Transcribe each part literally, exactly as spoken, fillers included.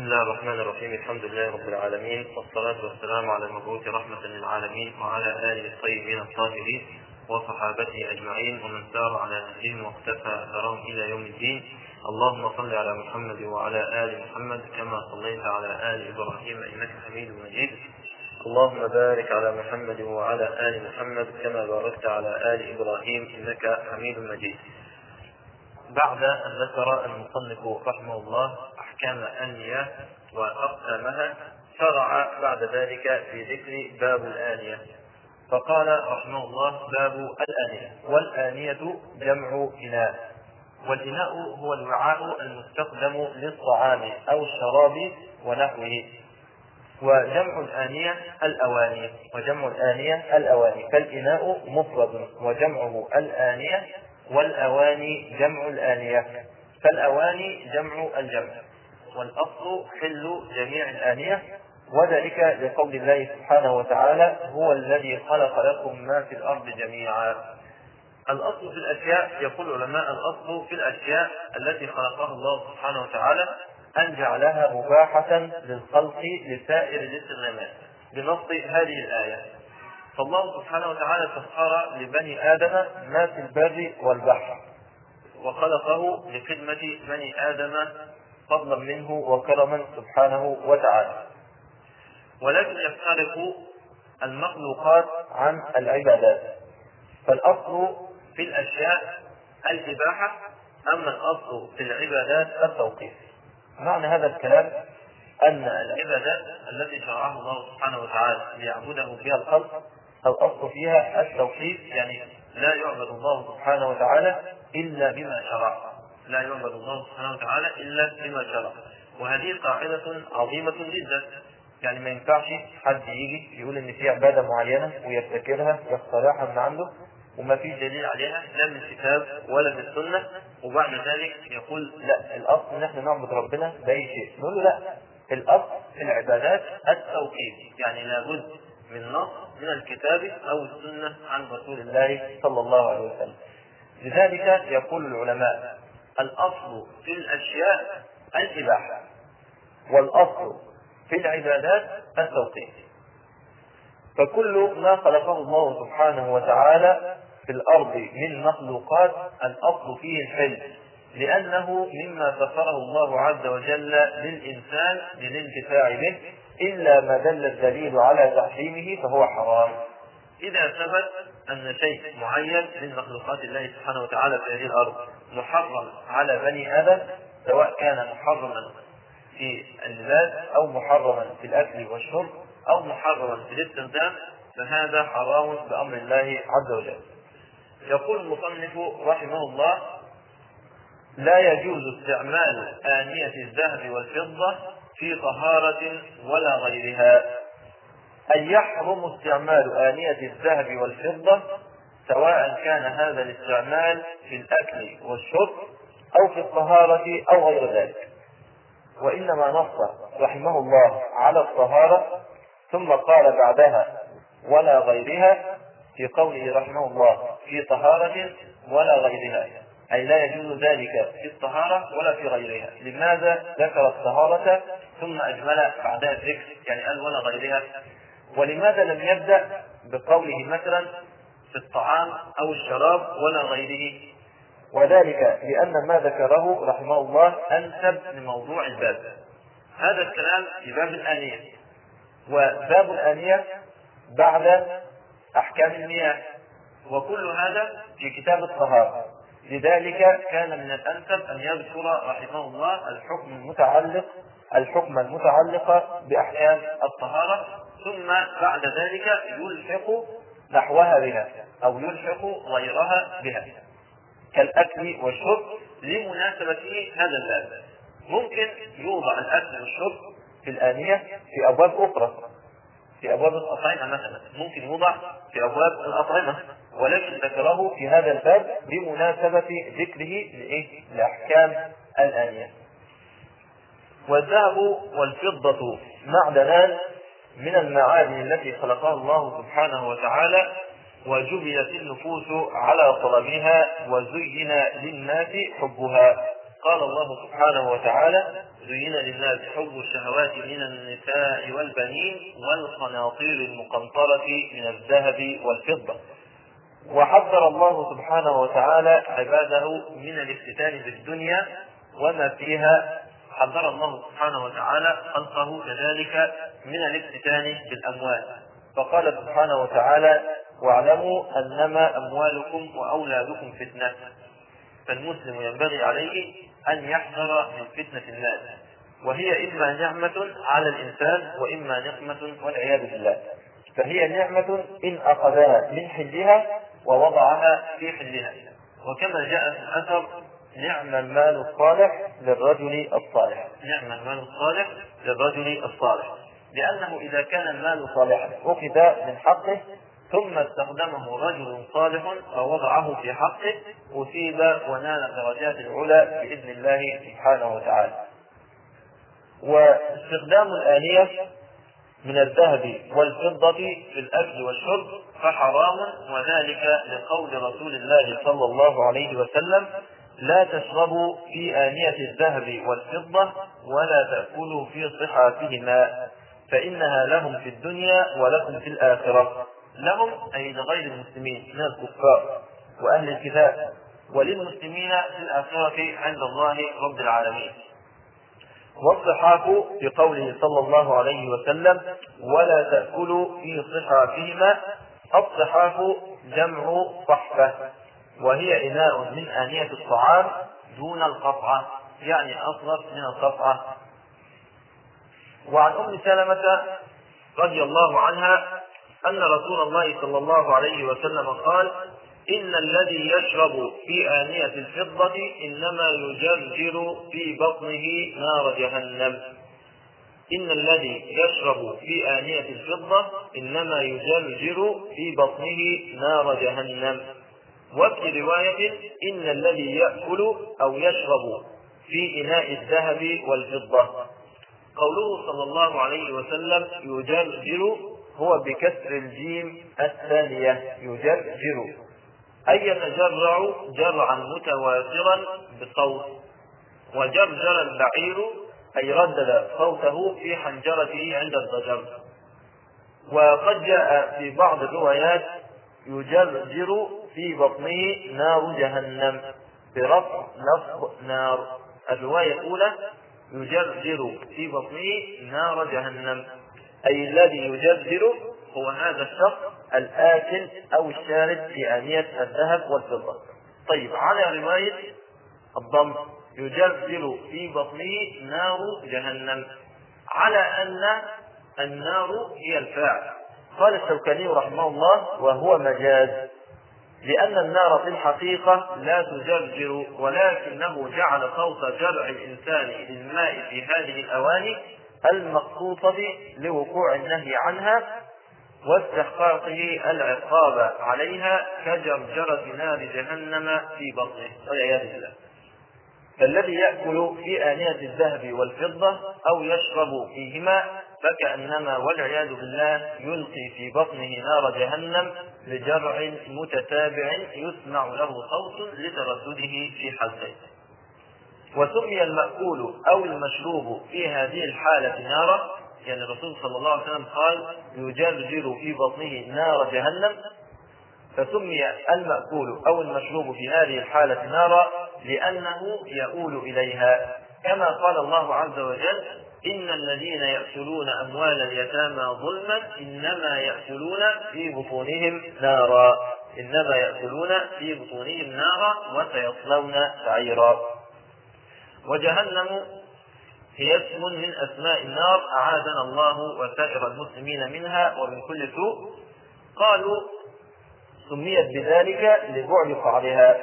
بسم الله الرحمن الرحيم. الحمد لله رب العالمين، والصلاة والسلام على المبعوث رحمة للعالمين وعلى آله الطيبين الطاهرين وصحابته أجمعين ومن سار على نهجهم واقتفى أثرهم إلى يوم الدين. اللهم صل على محمد وعلى آل محمد كما صليت على آل إبراهيم إنك حميد مجيد. اللهم بارك على محمد وعلى آل محمد كما باركت على آل إبراهيم إنك حميد مجيد. بعد أن ذكر المصنف رحمه الله أحكام الآنية وأقسامها، شرع بعد ذلك في ذكر باب الآنية، فقال رحمه الله: باب الآنية. والآنية جمع إناء، والإناء هو الوعاء المستخدم للطعام أو الشراب ونحوه. وجمع الآنية الأواني، وجمع الآنية الأواني، فالإناء مفرد وجمعه الآنية، والأواني جمع الآنية، فالأواني جمع الجمع. والأصل حل جميع الآنية، وذلك لقول الله سبحانه وتعالى: هو الذي خلق لكم ما في الأرض جميعا. الأصل في الأشياء، يقول العلماء: الأصل في الأشياء التي خلقها الله سبحانه وتعالى أن جعلها مباحة للخلق لسائر الاستخدامات بنص هذه الآية. فالله سبحانه وتعالى سخر لبني آدم ما في البر والبحر، وخلقه لخدمة بني آدم فضلا منه وكرما سبحانه وتعالى. ولكن يفترق المخلوقات عن العبادات، فالأصل في الأشياء الإباحة، أما الأصل في العبادات التوقيف. معنى هذا الكلام أن العبادات التي شرعها الله سبحانه وتعالى ليعبده بها الخلق الأصل فيها التوقيف، يعني لا يعبد الله سبحانه وتعالى إلا بما شرع، لا يعبد الله سبحانه وتعالى إلا بما شرع. وهذه قاعدة عظيمة جدا، يعني ما ينفعش حد يجي يقول إن في عبادة معينة ويبتكرها يخترعها من عنده وما في دليل عليها لا من الكتاب ولا من السنة، وبعد ذلك يقول لا الأصل إن احنا نعبد ربنا بأي شيء. نقول له لا، الأصل في العبادات التوقيف، يعني لابد من نص من الكتاب أو السنة عن رسول الله صلى الله عليه وسلم. لذلك يقول العلماء: الأصل في الأشياء الإباحة، والأصل في العبادات التوقيف. فكل ما خلقه الله سبحانه وتعالى في الأرض من مخلوقات الأصل فيه الحل، لأنه مما سخره الله عز وجل للإنسان للانتفاع به، إلا ما دل الدليل على تحريمه فهو حرام. إذا ثبت أن شيء معين من مخلوقات الله سبحانه وتعالى في هذه الأرض محرم على بني آدم، سواء كان محرما في اللباس أو محرما في الأكل والشرب أو محرما في الاستخدام، فهذا حرام بأمر الله عز وجل. يقول المصنف رحمه الله: لا يجوز استعمال آنية الذهب والفضة في طهارة ولا غيرها، أي يحرم استعمال آنية الذهب والفضة سواء كان هذا الاستعمال في الأكل والشرب أو في الطهارة أو غير ذلك. وإنما نص رحمه الله على الطهارة، ثم قال بعدها ولا غيرها في قوله رحمه الله في طهارة ولا غيرها، أي لا يجوز ذلك في الطهارة ولا في غيرها. لماذا ذكر الطهارة ثم أجمل بعدها الذكر، يعني قال ولا غيرها؟ ولماذا لم يبدأ بقوله مثلا في الطعام أو الشراب ولا غيره؟ وذلك لأن ما ذكره رحمه الله أنسب لموضوع الباب. هذا الكلام في باب الآنية، وباب الآنية بعد أحكام المياه، وكل هذا في كتاب الطهارة. لذلك كان من الأنسب أن يذكر رحمه الله الحكم المتعلق الحكم المتعلق بأحكام الطهارة، ثم بعد ذلك يلحق نحوها بها أو يلحق غيرها بها كالأكل والشرب لمناسبة هذا الباب. ممكن يوضع الأكل والشرب في الآنية في أبواب أخرى، في أبواب الأطعمة مثلا، ممكن يوضع في أبواب الأطعمة، ولكن ذكره في هذا الباب بمناسبة ذكره لأحكام الآنية. والذهب والفضة معدنان من المعادن التي خلقها الله سبحانه وتعالى، وجبلت النفوس على طلبها وزين للناس حبها. قال الله سبحانه وتعالى: زين للناس حب الشهوات من النساء والبنين والقناطير المقنطرة من الذهب والفضة. وحذر الله سبحانه وتعالى عباده من الافتتان بالدنيا وما فيها. حذر الله سبحانه وتعالى خلقه كذلك من الافتتان بالأموال، فقال سبحانه وتعالى: واعلموا أنما أموالكم وأولادكم فتنة. فالمسلم ينبغي عليه أن يحذر من فتنة المال، وهي إما نعمة على الإنسان وإما نقمة والعياذ بالله. فهي نعمة إن أخذها من حلها ووضعها في حلها، وكما جاء في الأثر: نعم المال الصالح للرجل الصالح. نعم المال الصالح للرجل الصالح، لأنه إذا كان المال صالحا أخذ من حقه ثم استخدمه رجل صالح فوضعه في حقه أثيب ونال الدرجات العلى بإذن الله سبحانه وتعالى. واستخدام الآنية من الذهب والفضة في الأكل والشرب فحرام، وذلك لقول رسول الله صلى الله عليه وسلم: لا تشربوا في آنية الذهب والفضة ولا تأكلوا في صحافهما فإنها لهم في الدنيا ولكم في الآخرة. لهم أي لغير المسلمين من الكفار وأهل الكتاب، وللمسلمين في الآخرة عند الله رب العالمين. والصحاف في قوله صلى الله عليه وسلم: ولا تأكلوا في صحافهما. الصحاف جمع صحفة، وهي إناء من آنية الطعام دون القطعة، يعني أصغر من القطعة. وعن أم سلمة رضي الله عنها أن رسول الله صلى الله عليه وسلم قال: إن الذي يشرب في آنية الفضة إنما يجرجر في بطنه نار جهنم. إن الذي يشرب في آنية الفضة إنما يجرجر في بطنه نار جهنم. وفي رواية: إن الذي يأكل أو يشرب في إناء الذهب والفضة. قوله صلى الله عليه وسلم يجرجر هو بكسر الجيم الثانية، يجرجر أي يتجرع جرعا متواترا بصوت. وجرجر البعير أي ردد صوته في حنجرته عند الضجر. وقد جاء في بعض الروايات يجرجر في بطنه نار جهنم برفع لفظ نار. الرواية الأولى يجرجر في بطنه نار جهنم، أي الذي يجرجر هو هذا الشخص الآكل أو الشارب في آنية الذهب والفضة. طيب، على رواية الضم يجرجر في بطنه نار جهنم، على أن النار هي الفاعل. قال الشوكاني رحمه الله: وهو مجاز، لأن النار في الحقيقة لا تجرجر، ولكنه جعل صوت جرع الإنسان للماء في هذه الأواني المخصوصة لوقوع النهي عنها واستحقاقه العقاب عليها كجرجرة نار جهنم في بطنه والعياذ بالله. فالذي يأكل في آنية الذهب والفضة أو يشرب فيهما فكأنما والعياذ بالله يلقي في بطنه نار جهنم لجرع متتابع يسمع له صوت لتردده في حلقه. وسمي المأكول أو المشروب في هذه الحالة نارا، يعني الرسول صلى الله عليه وسلم قال يجرجر في بطنه نار جهنم، فسمي المأكول أو المشروب في هذه الحالة نارا لأنه يؤول إليها، كما قال الله عز وجل: إن الذين يأكلون أموال اليتامى ظلما إنما يأكلون في بطونهم نارا إنما يأكلون في بطونهم نارا وسيصلون سعيرا. وجهنم هي اسم من أسماء النار، أعاذنا الله وسائر المسلمين منها ومن كل سوء. قالوا سميت بذلك لبعد قعرها،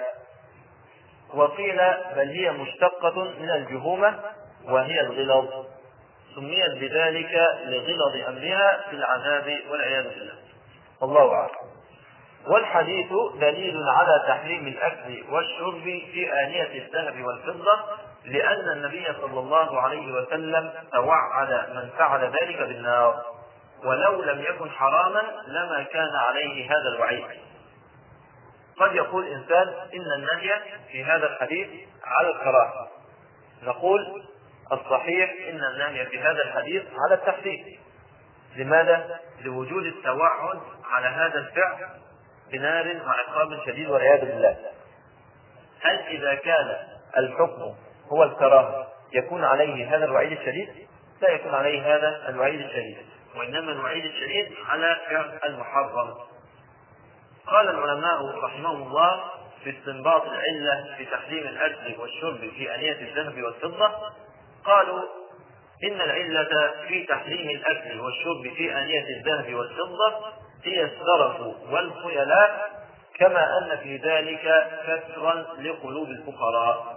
وقيل بل هي مشتقة من الجهومة وهي الغلظ، سميت بذلك لغلظ أمرها في العذاب والعياذ بالله، والله أعلم. والحديث دليل على تحريم الأكل والشرب في آنية الذهب والفضة، لأن النبي صلى الله عليه وسلم توعد من فعل ذلك بالنار، ولو لم يكن حراما لما كان عليه هذا الوعيد. قد يقول إنسان إن النهي في هذا الحديث على الكراهة، نقول الصحيح إن النهي في هذا الحديث على التحريم. لماذا؟ لوجود التوعد على هذا الفعل بنار وعقاب شديد والعياذ بالله. هل إذا كان الحكم هو الكراهة يكون عليه هذا الوعيد الشديد؟ لا يكون عليه هذا الوعيد الشديد، وإنما الوعيد الشديد على فعل المحرم. قال العلماء رحمهم الله في استنباط العلة في تحريم الأكل والشرب في آنية الذهب والفضة، قالوا إن العلة في تحريم الأكل والشرب في آنية الذهب والفضة هي السرف والخيلاء، كما أن في ذلك كسرا لقلوب الفقراء.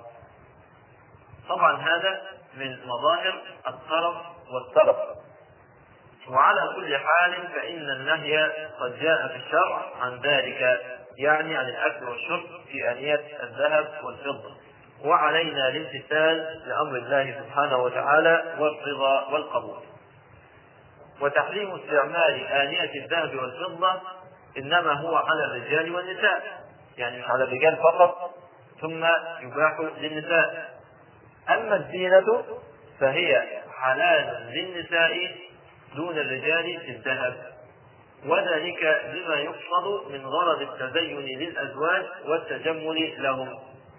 طبعا هذا من مظاهر الطرف والسرف. وعلى كل حال فإن النهي قد جاء في الشرع عن ذلك، يعني عن الأكل والشرب في آنية الذهب والفضة، وعلينا الامتثال لأمر الله سبحانه وتعالى والرضا والقبول. وتحريم استعمال آنية الذهب والفضة إنما هو على الرجال والنساء، يعني مش على الرجال فقط ثم يباح للنساء. أما الزينة فهي حلال للنساء دون الرجال في الذهب، وذلك بما يقصد من غرض التزين للأزواج والتجمل لهم.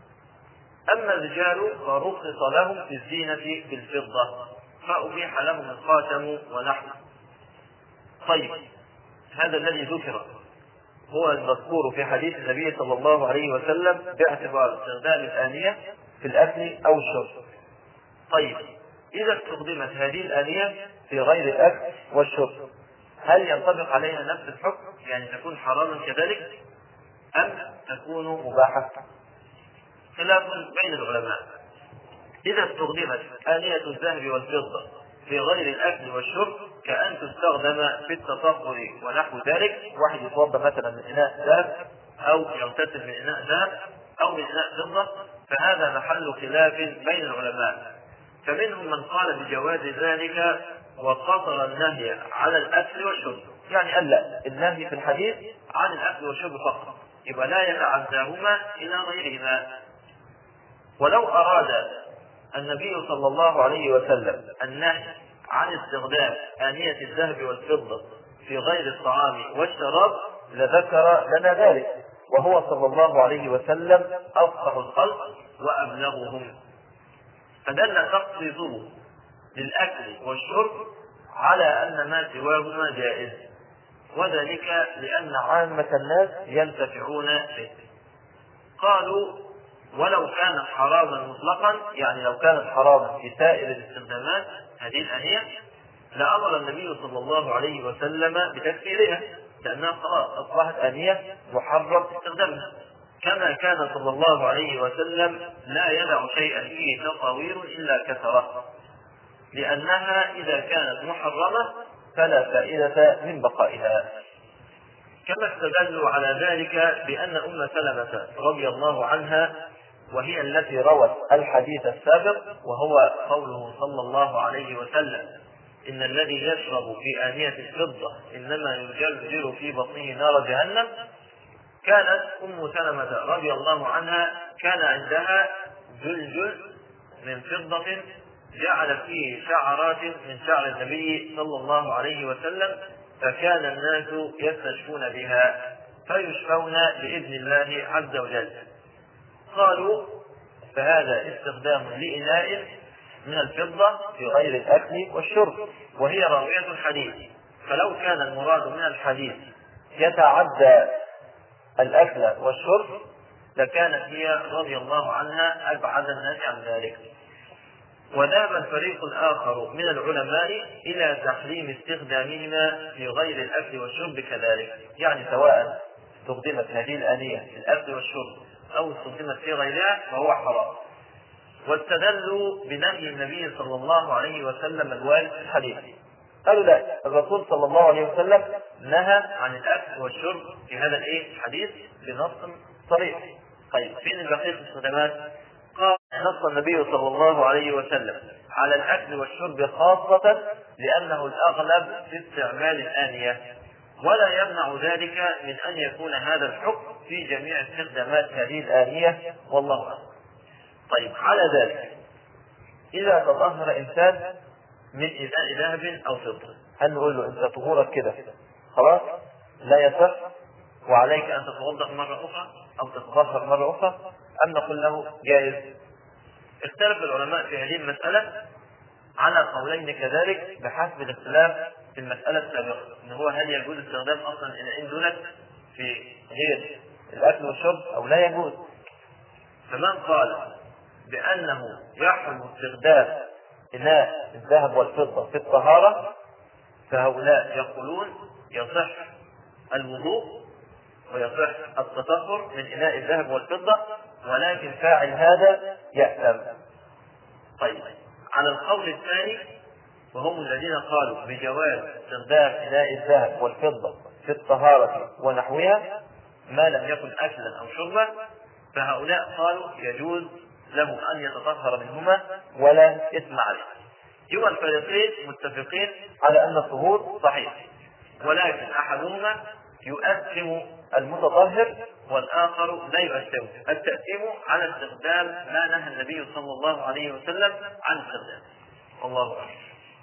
أما الرجال فرخص لهم في الزينة بالفضة، فأبيح لهم الخاتم ونحوه. طيب، هذا الذي ذكر هو المذكور في حديث النبي صلى الله عليه وسلم باعتبار استخدام الآنية في الأكل أو الشرب. طيب، إذا استخدمت هذه الآنية في غير الأكل والشرب، هل ينطبق عليها نفس الحكم، يعني تكون حراما كذلك، أم تكون مباحة؟ خلاف بين العلماء. إذا استخدمت آنية الذهب والفضة في غير الأكل والشرب كأن تستخدم في التطهر ونحو ذلك، واحد يتوضا مثلا من إناء ذهب أو يغتسل من إناء ذهب أو من إناء فضة، فهذا محل خلاف بين العلماء. فمنهم من قال بجواز ذلك وقصر النهي على الأكل والشرب، يعني قال لا، النهي في الحديث عن الأكل والشرب فقط، يبقى لا يتعداهما إلى غيرهما. ولو أراد النبي صلى الله عليه وسلم النهي عن استخدام آنية الذهب والفضة في غير الطعام والشراب لذكر لنا ذلك، وهو صلى الله عليه وسلم أفصح الخلق وأبلغهم، فدل تخصيصه للأكل والشرب على أن ما سواهما جائز، وذلك لأن عامة الناس ينتفعون به. قالوا ولو كان حراما مطلقا، يعني لو كانت حراما في سائر الاستخدامات هذه الآنية، لأمر النبي صلى الله عليه وسلم بتكفيرها، لأنها خلاص أصبحت آنية محرم استخدامها، كما كان صلى الله عليه وسلم لا يدع شيئا فيه تصاوير إلا كسره، لأنها إذا كانت محرمة فلا فائدة من بقائها. كما استدلوا على ذلك بأن أم سلمة رضي الله عنها، وهي التي روت الحديث السابق، وهو قوله صلى الله عليه وسلم إن الذي يشرب في آنية الفضة إنما يجرجر في بطنه نار جهنم، كانت أم سلمة رضي الله عنها كان عندها جلجل من فضة جعل فيه شعرات من شعر النبي صلى الله عليه وسلم، فكان الناس يستشفون بها فيشفون بإذن الله عز وجل. قالوا فهذا استخدام لإناء من الفضة في غير الأكل والشرب، وهي راوية الحديث، فلو كان المراد من الحديث يتعدى الأكل والشرب لكانت هي رضي الله عنها أبعد الناس عن ذلك. وذهب الفريق الآخر من العلماء إلى تحريم استخدامهما في غير الأكل والشرب كذلك، يعني سواء استخدمت هذه الآنية في الأكل والشرب أو استخدمت في غيرها فهو حرام. واستدلوا بنهي النبي صلى الله عليه وسلم الوارد في الحديث، قالوا لا، الرسول صلى الله عليه وسلم نهى عن الأكل والشرب في هذا الحديث بنص صريح. طيب، فين بقية الاستخدامات؟ قال نص النبي صلى الله عليه وسلم على الأكل والشرب خاصة لأنه الأغلب في استعمال الآنية، ولا يمنع ذلك من أن يكون هذا الحكم في جميع استخدامات هذه الآنية، والله أعلم. طيب، على ذلك إذا تطهر إنسان من إناء ذهب أو فضة، هل نقول له أنت طهورك كده خلاص لا يصح وعليك أن تتوضأ مرة أخرى أو تتطهر مرة أخرى، أم نقول له جائز؟ اختلف العلماء في هذه المسألة على قولين كذلك بحسب الاختلاف في المسألة السابقة، إن هو هل يجوز استخدام أصلا إناء دونك في غير الأكل والشرب أو لا يجوز. فمن قال بأنه يحرم استخدام إناء الذهب والفضة في الطهارة فهؤلاء يقولون يصح الوضوء ويصح التطهر من إناء الذهب والفضة، ولكن فاعل هذا يأثم. طيب، على القول الثاني وهم الذين قالوا بجواز استخدام إناء الذهب والفضة في الطهارة ونحوها ما لم يكن أكلا أو شربا، فهؤلاء قالوا يجوز له أن يتطهر منهما ولا إثم عليه. يبقى الفريقين متفقين على أن الطهور صحيح، ولكن أحدهما يؤثم المتطهر والآخر لا يؤثم. التأثيم على استخدام ما نهى النبي صلى الله عليه وسلم عن استخدامه. الله أعلم.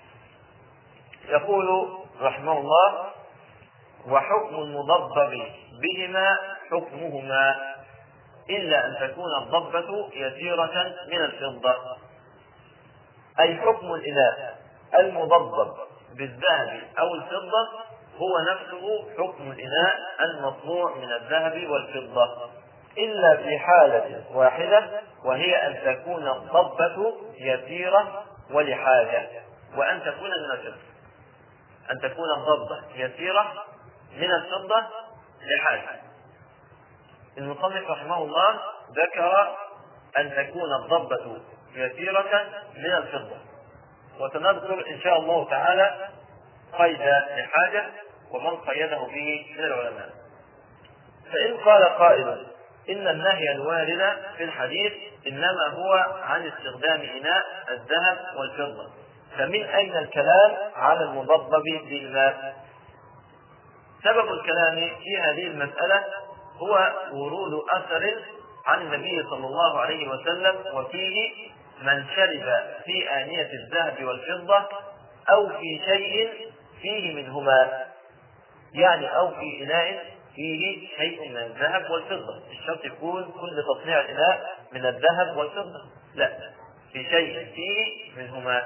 يقول رحمه الله: وحكم المضبب بهما حكمهما إلا أن تكون الضبة يسيرة من الفضة. أي حكم الإناء المضبب بالذهب أو الفضة هو نفسه حكم الإناء المصنوع من الذهب والفضة، إلا في حالة واحدة وهي أن تكون الضبة يسيرة ولحاجة، وأن تكون من الفضة. أن تكون الضبة يسيرة من الفضة لحاجة. المصنف رحمه الله ذكر أن تكون الضبة يسيرة من الفضة، وسنذكر إن شاء الله تعالى قيد لحاجة ومن قيده به من العلماء. فإن قال قائل إن النهي الوارد في الحديث إنما هو عن استخدام إناء الذهب والفضة، فمن أين الكلام على المضبب بالماء؟ سبب الكلام في هذه المسألة هو ورود أثر عن النبي صلى الله عليه وسلم وفيه: من شرب في آنية الذهب والفضة أو في شيء فيه منهما، يعني أو في إناء فيه شيء من الذهب والفضة. الشرط يكون كل تصنيع الإناء من الذهب والفضة، لا، في شيء فيه منهما.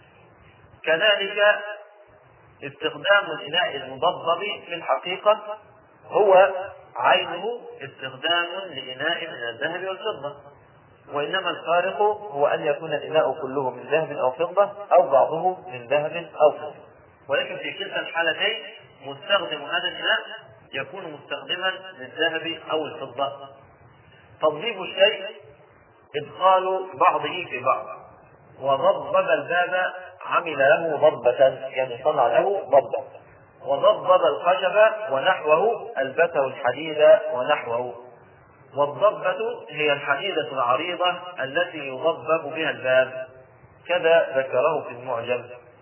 كذلك استخدام الإناء المضبب في الحقيقة هو عينه استخدام لإناء من الذهب والفضة، وإنما الفارق هو أن يكون الإناء كله من ذهب أو فضة أو بعضه من ذهب أو فضة، ولكن في كلتا الحالتين مستخدم هذا الإناء يكون مستخدما للذهب أو الفضة. تضبيب الشيء إدخال بعضه في بعض. وضبب الباب عمل له ضبة، يعني صنع له ضبة. وضبب الخشب ونحوه ألبسه الحديد ونحوه. والضبة هي الحديدة العريضة التي يضبب بها الباب، كذا ذكره في المعجم.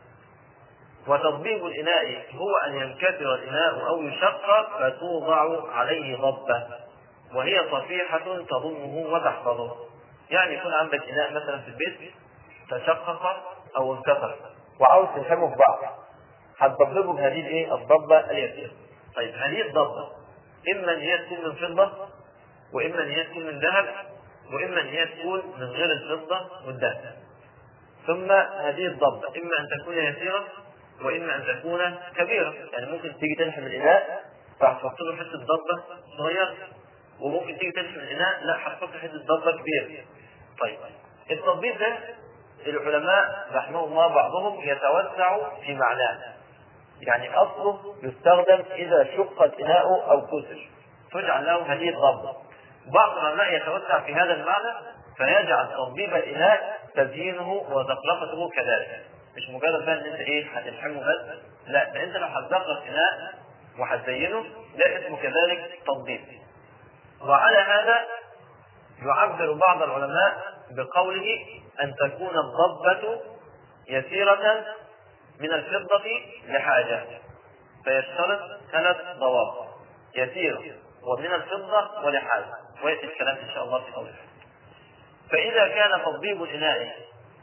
وتضبيب الإناء هو أن ينكسر الإناء أو يشق فتوضع عليه ضبة، وهي صفيحة تضمه وتحفظه. يعني يكون عندك إناء مثلا في البيت تشقق أو انكسر وعاوز تلحمه في بعض، هتضببه بهذه ايه؟ الضبة اليسيرة. طيب، هذه الضبة إما أن هي تكون من فضة، وإما أن هي تكون من ذهب، وإما أن هي تكون من غير الفضة والذهب. ثم هذه الضبة إما أن تكون يسيرة وإما أن تكون كبيرة، يعني ممكن تيجي تلحم الإناء فهتحط له حتة ضبة صغيرة، وممكن تيجي تلحم الإناء لا هتحط حتة ضبة كبيرة. طيب، التضبيط ده العلماء رحمه الله بعضهم يتوسع في معناه، يعني أصله يستخدم إذا شق الإناء أو كسر تجعل له هذه الضبة. بعض العلماء يتوسع في هذا المعنى فيجعل تضبيب الإناء تزيينه وزخرفته كذلك، مش مجرد بقى ان انت ايه هتلحمه بس، لا، ده انت لو هتزخرف إناء وهتزينه ده اسمه كذلك تضبيب. وعلى هذا يعبر بعض العلماء بقوله أن تكون الضبة يسيرة من الفضة لحاجة، فيشترط ثلاث ضوابط: يسيرة ومن الفضة ولحاجة، ويأتي الكلام إن شاء الله في قوله. فإذا كان تضبيب الإناء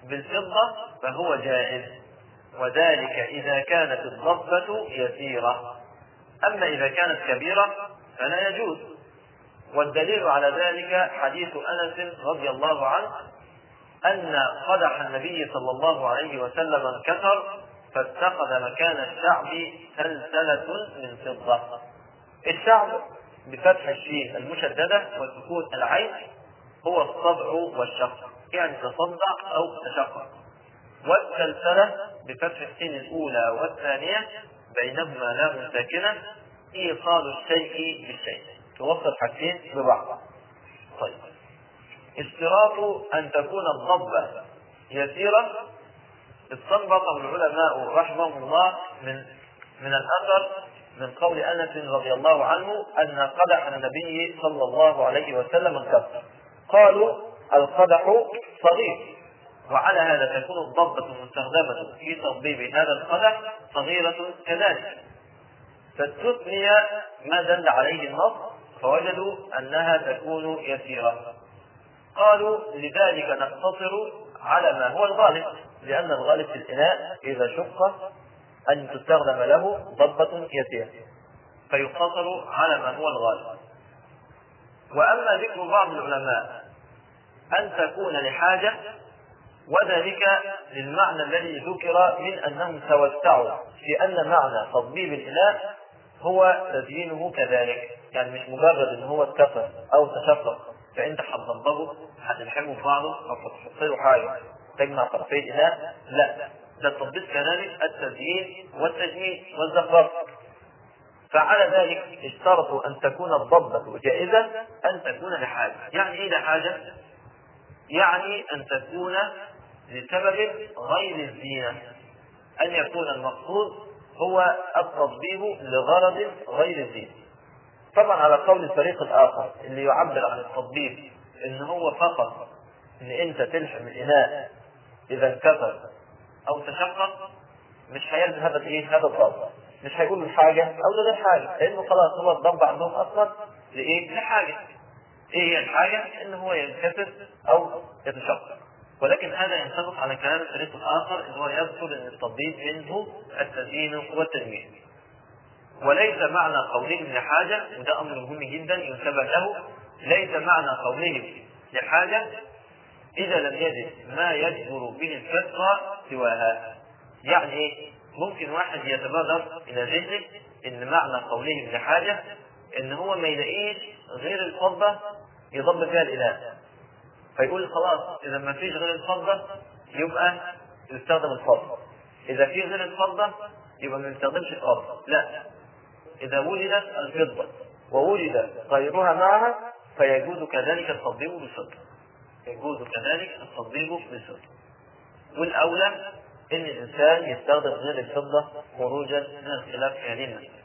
بالفضة فهو جائز، وذلك إذا كانت الضبة يسيرة، أما إذا كانت كبيرة فلا يجوز. والدليل على ذلك حديث أنس رضي الله عنه أن قدح النبي صلى الله عليه وسلم انكسر فاتخذ مكان الشعب سلسلة من فضة. الشعب بفتح الشين المشددة وسكون العين هو الصدع والشق، يعني تصدع أو تشقق. والسلسلة بفتح السين الأولى والثانية بينهما لام ساكنة، إيصال الشيء بالشيء، توصل حاجتين ببعض. طيب، اشتراط أن تكون الضبة يسيرة استنبط العلماء رحمهم الله من من الأثر من قول أنس رضي الله عنه أن قدح النبي صلى الله عليه وسلم انكسر. قالوا القدح صغير، وعلى هذا تكون الضبة المستخدمة في تضبيب هذا القدح صغيرة كذلك، فاستثني ما دل عليه النص فوجدوا أنها تكون يسيرة. قالوا لذلك نقتصر على ما هو الغالب، لأن الغالب في الإناء إذا شق أن تستخدم له ضبة يسيرة، فيقتصر على ما هو الغالب. وأما ذكر بعض العلماء أن تكون لحاجة، وذلك للمعنى الذي ذكر من أنهم توسعوا في أن معنى تضبيب الإناء هو تزيينه كذلك، يعني مش مجرد أن هو اتكسر أو تشقق فأنت هتضببه هتلحمه في بعضه أو هتحط له حاجة تجمع طرفي الإناء، لا، ده التضبيب كذلك التزيين والتجميل والزخرفة. فعلى ذلك اشترطوا أن تكون الضبة جائزة أن تكون لحاجة. يعني إيه لحاجة؟ يعني أن تكون لسبب غير الزينة، أن يكون المقصود هو التضبيب لغرض غير الزينة. طبعا على قول الفريق الآخر اللي يعبر عن التضبيب إن هو فقط إن أنت تلحم الإناء إذا انكسر أو تشقق، مش هيلزم هذا الإيه هذا الضبط، مش هيقول الحاجة أو ده الحاجة، لأنه خلاص هو الضبط عندهم أصلا لإيه؟ لحاجة. إيه هي الحاجة؟ إن هو ينكسر أو يتشقق. ولكن هذا ينطبق على كلام الفريق الآخر اللي هو يذكر أن التضبيب منه التزيين والتجميل. وليس معنى قولهم لحاجة، وده أمر مهم جدا ينتبه له، ليس معنى قولهم لحاجة إذا لم يجد ما يجبر به الفتوى سواها. يعني إيه؟ ممكن واحد يتبادر إلى ذهنه إن معنى قولهم لحاجة إن هو ما يلاقيش غير الفضة يضبط فيها الإناء، فيقول خلاص إذا ما فيش غير الفضة يبقى يستخدم الفضة، إذا في غير الفضة يبقى ما يستخدمش الفضة. لا، إذا وجدت الفضة ووجد غيرها معها فيجوز كذلك التضبيب بالفضة، يجوز كذلك التضبيب بالفضة. والأولى إن الإنسان يستخدم غير الفضة خروجا من الخلاف في هذه المسألة.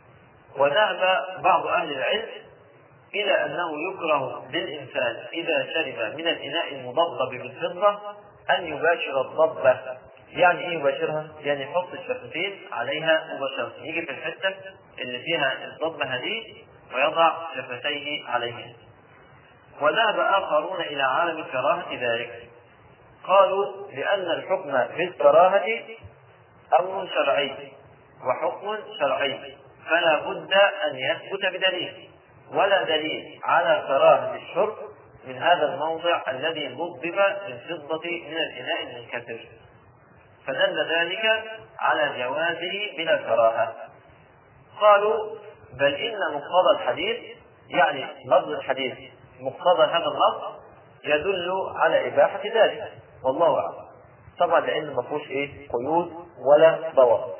وذهب بعض أهل العلم إلى أنه يكره للإنسان إذا شرب من الإناء المضبب بالفضة أن يباشر الضبة. يعني إيه يباشرها؟ يعني يحط الشفتين عليها مباشرة، يجي في الحتة اللي فيها الضبة هذه ويضع شفتيه عليها. وذهب آخرون إلى عالم كراهة ذلك، قالوا لأن الحكم في الكراهة أمر شرعي وحكم شرعي، فلا بد أن يثبت بدليل، ولا دليل على كراهة الشرب من هذا الموضع الذي ضبب بالفضة من الإناء المنكسر، فدل ذلك على جوازه بلا كراهة. قالوا بل إن مقتضى الحديث، يعني لفظ الحديث مقتضى هذا اللفظ يدل على إباحة ذلك، والله أعلم. طبعا لأن ما فيهوش إيه قيود ولا ضوابط.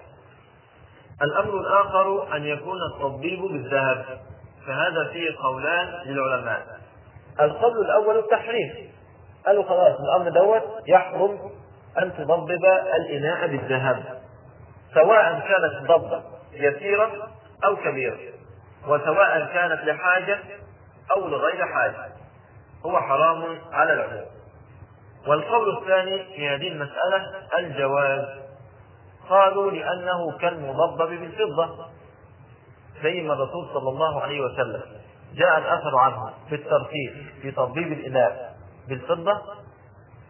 الأمر الآخر أن يكون التضبيب بالذهب، فهذا فيه قولان للعلماء. القول الأول التحريم، قالوا خلاص الأمر دوت يحرم أن تضبب الإناء بالذهب، سواء كانت ضبة يسيرة أو كبيرة، وسواء كانت لحاجة أو لغير حاجة، هو حرام على العموم. والقول الثاني في هذه المسألة الجواز، قالوا لأنه كالمضبب بالفضة، زي ما الرسول صلى الله عليه وسلم جاء الأثر عنه في الترتيب في تضبيب الإناء بالفضة،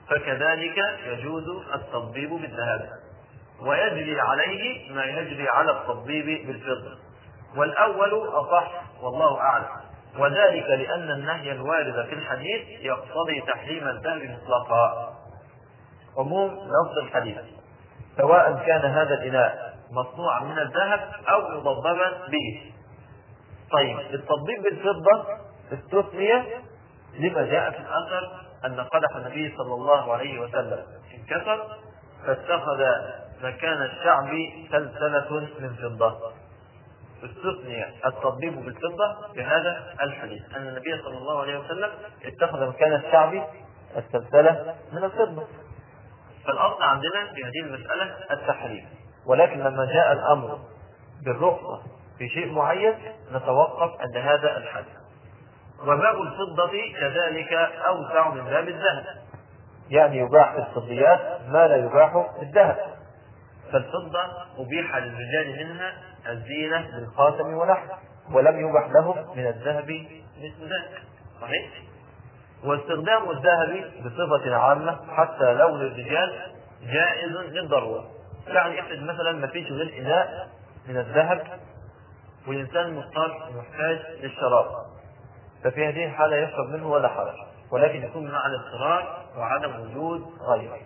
فكذلك يجوز التطبيب بالذهب، ويجري عليه ما يجري على التطبيب بالفضة، والأول أصح والله أعلم، وذلك لأن النهي الوارد في الحديث يقتضي تحريم الذهب مطلقا. عموم لفظ الحديث سواء كان هذا الإناء مصنوعا من الذهب أو مضببا به. طيب التطبيب بالفضة استثني لما جاء في الأثر أن قدح النبي صلى الله عليه وسلم انكسر فاتخذ مكان الشعب سلسلة من فضة. استثني التطبيب بالفضة بهذا الحديث أن النبي صلى الله عليه وسلم اتخذ مكان الشعب السلسلة من الفضة. فالأصل عندنا في هذه المسألة التحريم، ولكن لما جاء الأمر بالرخصة في شيء معين نتوقف عند هذا الحد. وباب الفضة كذلك أوسع من باب الذهب، يعني يباح في الفضيات ما لا يباح في الذهب. فالفضة أبيح للرجال منها الزينة بالخاتم ونحو، ولم يباح لهم من الذهب مثل ذلك. صحيح؟ واستخدام الذهب بصفة عامة حتى لو للرجال جائز للضرورة. يعني افرض مثلا ما فيش غير إناء من الذهب والإنسان مضطر محتاج للشراب، ففي هذه الحالة يشرب منه ولا حرج، ولكن يكون مع الاضطرار وعدم وجود غيره.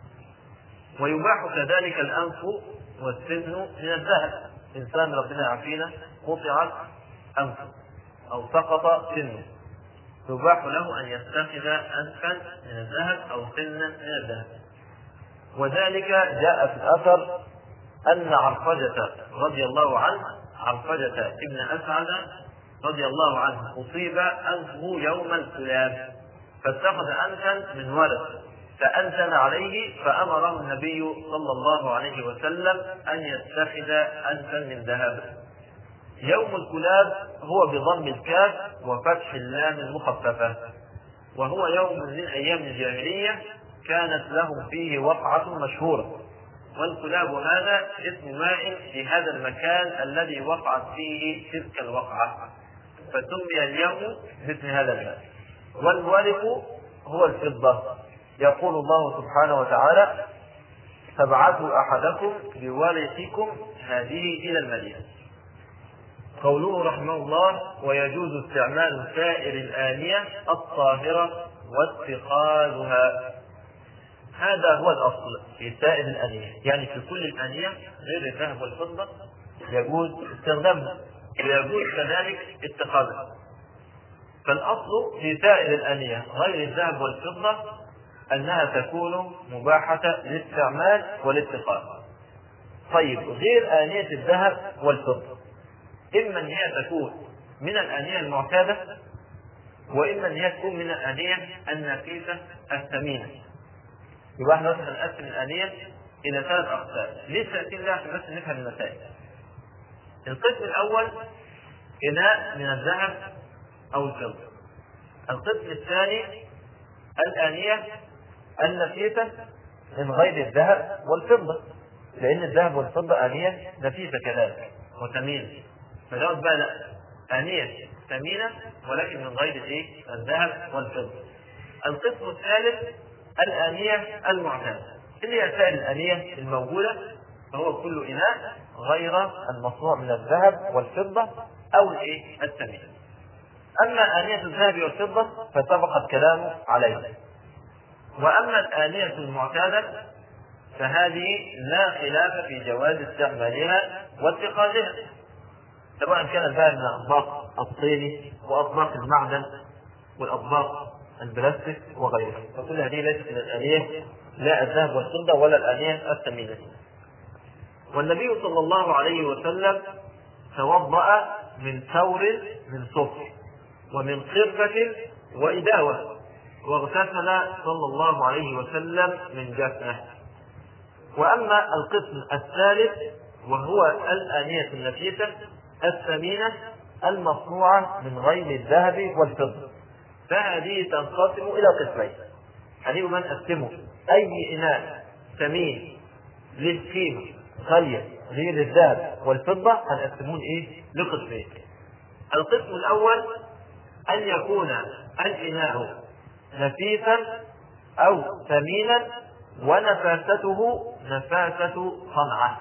ويباح كذلك الأنف والسن من الذهب. إنسان ربنا يعافينا قطعت أنفه أو سقط سنه، يباح له أن يتخذ أنفا من الذهب أو سنا من الذهب. وذلك جاء في الأثر أن عرفجة رضي الله عنه عرفجة ابن أسعد رضي الله عنه أصيب أنفه يوم الكلاب فاتخذ أنفا من ولد فأنتن عليه، فأمره النبي صلى الله عليه وسلم أن يتخذ أنفا من ذهب. يوم الكلاب هو بضم الكاف وفتح اللام المخففة، وهو يوم من أيام الجاهلية كانت لهم فيه وقعة مشهورة، والكلاب هذا اسم ماء في هذا المكان الذي وقعت فيه تلك الوقعة، فسمي اليوم باسم هذا الماء. والورق هو الفضة. يقول الله سبحانه وتعالى: فابعثوا أحدكم بورقكم هذه إلى المدينة. قوله رحمه الله: ويجوز استعمال سائر الآنية الطاهرة واتخاذها. هذا هو الأصل في سائر الآنية، يعني في كل الآنية غير الذهب والفضة يجوز استخدامها ويجوز كذلك اتخاذها. فالأصل في سائر الآنية غير الذهب والفضة أنها تكون مباحة للاستعمال والاتخاذ. طيب غير آنية الذهب والفضة إما أن هي تكون من الآنية المعتادة، وإما أن هي تكون من الآنية النفيسة الثمينة. يبقى احنا مثلا نقسم الآنية إلى ثلاث أقسام. ليه التقسيم ده؟ عشان بس نفهم المسائل. القسم الأول إناء من الذهب أو الفضة. القسم الثاني الآنية النفيسة من غير الذهب والفضة، لأن الذهب والفضة آنية نفيسة كذلك وثمينة. فجاوز بقى لا، آنية ثمينة ولكن من غير الايه؟ الذهب والفضة. القسم الثالث الآنية المعتادة اللي هي سائر الآنية الموجودة، فهو كل إناء غير المصنوع من الذهب والفضة أو الايه؟ الثمينة. أما آنية الذهب والفضة فسبق الكلام عليها. وأما الآنية المعتادة فهذه لا خلاف في جواز استعمالها واتخاذها، سواء كان ذلك من أطباق الطين وأطباق المعدن والأطباق البلاستيك وغيرها، فكل هذه ليست من الآنية لا الذهب والفضة ولا الآنية الثمينة. والنبي صلى الله عليه وسلم توضأ من ثور من صفر ومن قربة وإداوة، واغتسل صلى الله عليه وسلم من جفنه. وأما القسم الثالث وهو الآنية النفيسة الثمينة المصنوعة من غير الذهب والفضة، فهذه تنقسم إلى قسمين. هنيجي من نقسمه أي إناء ثمين للقيمة غالية غير الذهب والفضة هنقسمون إيه؟ لقسمين. القسم الأول أن يكون الإناء نفيسا أو ثمينا ونفاسته نفاسة صنعة،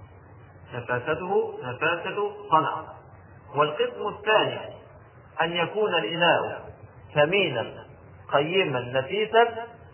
نفاسته نفاسة صنعة. والقسم الثاني أن يكون الإناء ثمينا قيما نفيسا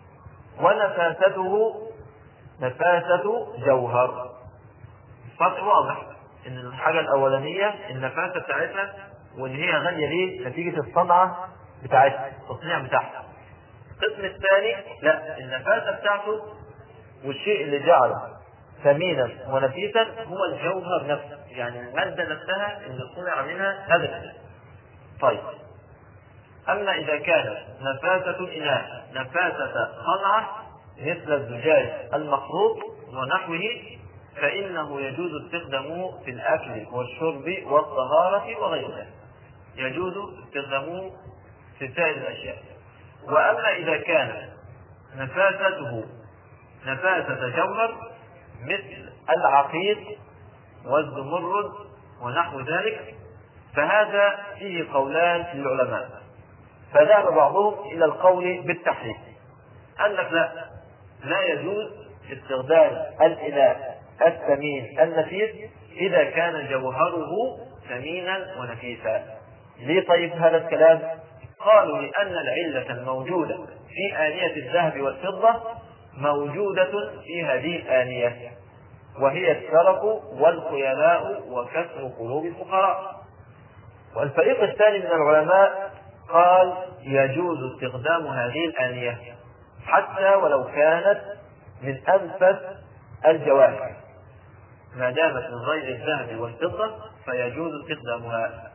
ونفاسته نفاسة جوهر. الفرق واضح ان الحاجة الاولانية النفاسة بتاعتها وان هي غالية ليه نتيجة الصنعة بتاعتها، التصنيع بتاعها. القسم الثاني لا، النفاسة بتاعته والشيء اللي جعله ثمينا ونفيسا هو الجوهر نفسه، يعني المادة نفسها اللي صنع منها هذا الشيء. طيب، اما اذا كانت نفاسة الاناء نفاسة صنعة مثل الزجاج المخروط ونحوه فإنه يجوز استخدامه في الأكل والشرب والطهارة وغيرها، يجوز استخدامه في سائر الأشياء. وأما إذا كان نفاسته نفاسة جوهر مثل العقيق والزمرد ونحو ذلك فهذا فيه قولان للعلماء، فذهب بعضهم إلى القول بالتحريم، قال لك لا لا يجوز استخدام الإناء الثمين النفيس إذا كان جوهره ثمينا ونفيسا. ليه طيب هذا الكلام؟ قالوا لأن العلة الموجودة في آنية الذهب والفضة موجودة في هذه الآنية، وهي السرف والخيلاء وكسر قلوب الفقراء. والفريق الثاني من العلماء قال يجوز استخدام هذه الآنية حتى ولو كانت من أنفس الجواهر، ما دامت من غير الذهب والفضة فيجوز استخدامها.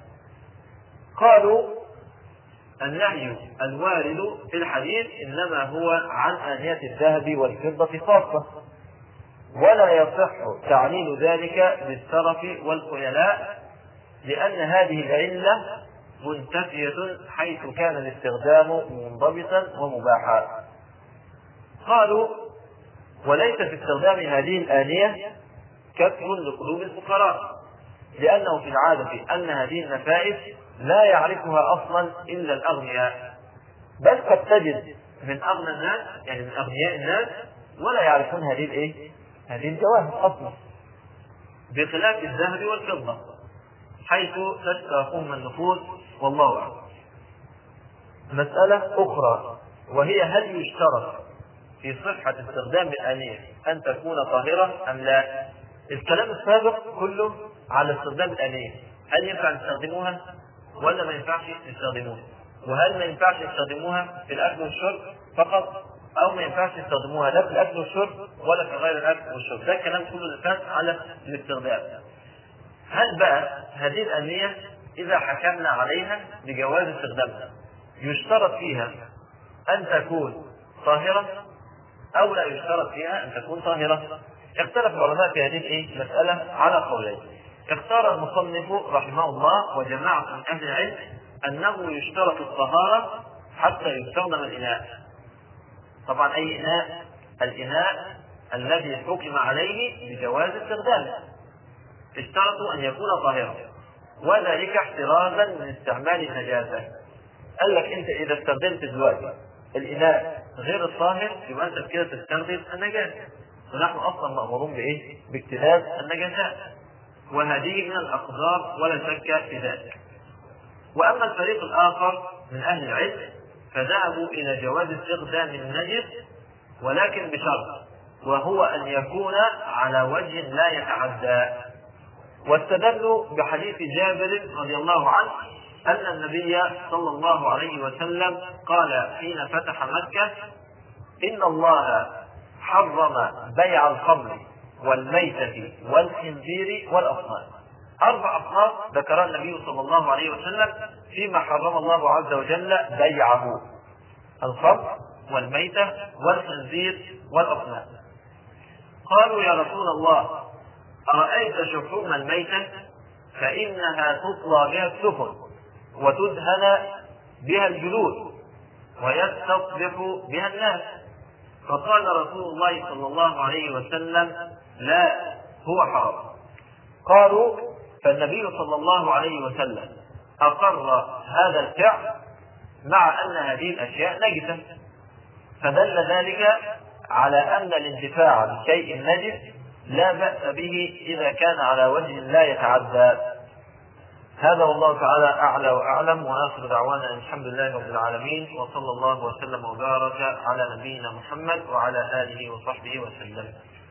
قالوا النهي الوارد في الحديث إنما هو عن آنية الذهب والفضة خاصة، ولا يصح تعليل ذلك بالسرف والخيلاء لأن هذه العلة منتفية حيث كان الاستخدام منضبطا ومباحا. قالوا وليس في استخدام هذه الآنية كسر لقلوب الفقراء، لأنه في العادة أن هذه النفائس لا يعرفها أصلا إلا الأغنياء، بل قد تجد من أغنى الناس يعني من أغنياء الناس ولا يعرفون هذه الإيه؟ هذه الجواهر أصلا، بخلاف الذهب والفضة حيث تشتاقهم النفوس والله أعلم. مسألة أخرى وهي هل يشترط في صحة استخدام الآنية أن تكون طاهرة أم لا؟ الكلام السابق كله على استخدام الآنية، هل ينفع نستخدموها ولا ما ينفعش نستخدموها؟ وهل ما ينفعش نستخدموها في الأكل والشرب فقط أو ما ينفعش نستخدموها لا في الأكل والشرب ولا في غير الأكل والشرب؟ ده الكلام كله اللي فات على الاستخدام. هل بقى هذه الآنية إذا حكمنا عليها بجواز استخدامها يشترط فيها أن تكون طاهرة أو لا يشترط فيها أن تكون طاهرة؟ اختلف العلماء في هذه الايه المسألة على قولين. اختار المصنف رحمه الله وجماعة من أهل العلم أنه يشترط الطهارة حتى يستخدم الإناء. طبعا أي إناء؟ الإناء الذي حكم عليه بجواز استخدامه اشترطوا أن يكون طاهرا، وذلك احترازا من استعمال النجاسة. قال لك أنت إذا استخدمت دلوقتي الإناء غير الطاهر يبقى أنت كده تستخدم النجاسة، ونحن أصلا مأمورون بإيه؟ باجتناب النجاسات، وهذه من الأقدار ولا شك في ذلك. وأما الفريق الآخر من أهل العلم فذهبوا إلى جواز استخدام النجس ولكن بشرط، وهو أن يكون على وجه لا يتعدى، واستدلوا بحديث جابر رضي الله عنه أن النبي صلى الله عليه وسلم قال حين فتح مكة إن الله حرم بيع الخمر والميتة والخنزير والأصنام. أربع أصناف ذكرها النبي صلى الله عليه وسلم فيما حرم الله عز وجل بيعه: الخمر والميتة والخنزير والأصنام. قالوا يا رسول الله أرأيت شحوم الميتة فإنها تطلى بها السفن وتدهن بها الجلود ويستصبح بها الناس. فقال رسول الله صلى الله عليه وسلم لا، هو حرام. قالوا فالنبي صلى الله عليه وسلم أقر هذا الفعل مع أن هذه الأشياء نجسة، فدل ذلك على أن الانتفاع بشيء نجس لا بأس به إذا كان على وجه لا يتعدى. هذا والله تعالى أعلى وأعلم، وآخر دعوانا الحمد لله رب العالمين، وصلى الله وسلم وبارك على نبينا محمد وعلى آله وصحبه وسلم.